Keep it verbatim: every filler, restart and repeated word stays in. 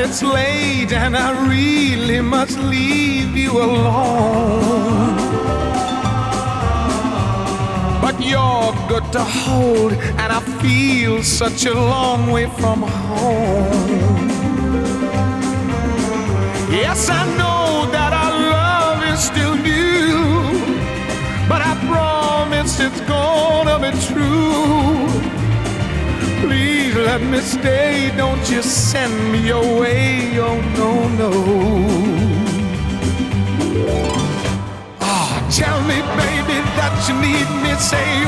it's late and I really must leave you alone. But you're good to hold, and I feel such a long way from home. Yes, I know that our love is still new, but I promise it's gonna be true. Please let me stay, don't you send me away, oh no, no. Oh, tell me, baby, that you need me, say